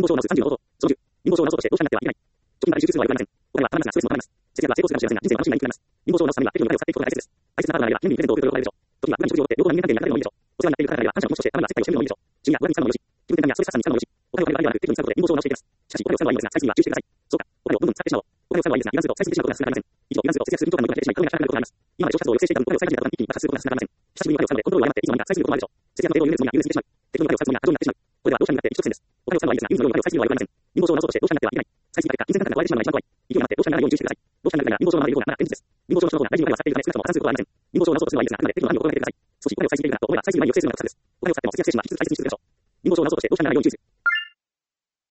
証を直す30の方法。その10、貧乏症を直そうとしてどうしなくてはいけない。貯金が集中するのはよくありません。お金はたまらなくストレスもたまります。節約は成功するかもしれませんが、人生は楽しみがいくなります。貧乏症を直すためには適度にお金を使っていくことが大切です。大切なパートナーがいれば、年にプレゼントを贈る余裕があるでしょう。時には無駄に食事をとって両方が人間関係に役立てるのもいいでしょう。お世話になっている方がいれば、感謝の気持ちとしてたまには接待をしてみるのもいいでしょう。趣味や娯楽に使うのもよし、気分転換やストレス発散に使うのもよし、お金をあまりではなく適度に使うことで貧乏症を直していきます。しかし、お金を使うのはいいのですが、使いすぎには注意してください。そうか、お金をどんどん使ってしまおう。お金を使うのはいいですが、油断すると使いすぎてしまうことが少なくなりません。以上、油断すると節約する緊張感の抜けてしまい、心が楽になることがあります。今まで消費活動を抑制していた分、お金を使い始めた途端に一気に爆発することが少なくなりません。久しぶりにお金を使うので、コントロールを誤っていつの間にか使いすぎることもあるでしょう。節約の程度を緩めるつもりが緩めすぎてしまう。適度にお金を使うつもりが過剰になってしまう。これはどうしたになって一直線です。お金を使うのはいいですが、ユーズのようにお金を使いすぎるのは良くありません。貧乏症を直そうとしてどうしたになってはいけない。使いすぎかけか、金銭感覚が割れてしまうのが一番怖い。勢いになってどうしたにならないように注意してください。どうしたになるが貧乏症のままでいる方がまだ現実です。貧乏症の人の方が大事にお金を使っているため、少なくとも破産することはありません。貧乏症を直そうとするのはいいですが、あくまで適度な範囲を心がけてください。少しお金を使いすぎているなと思えば、使いすぎる前に抑制するのが勝です。お金を使っても節約しないし、いつ使いすぎにしているでしょう。貧乏症を直そうとしてどうしたにならないように注意する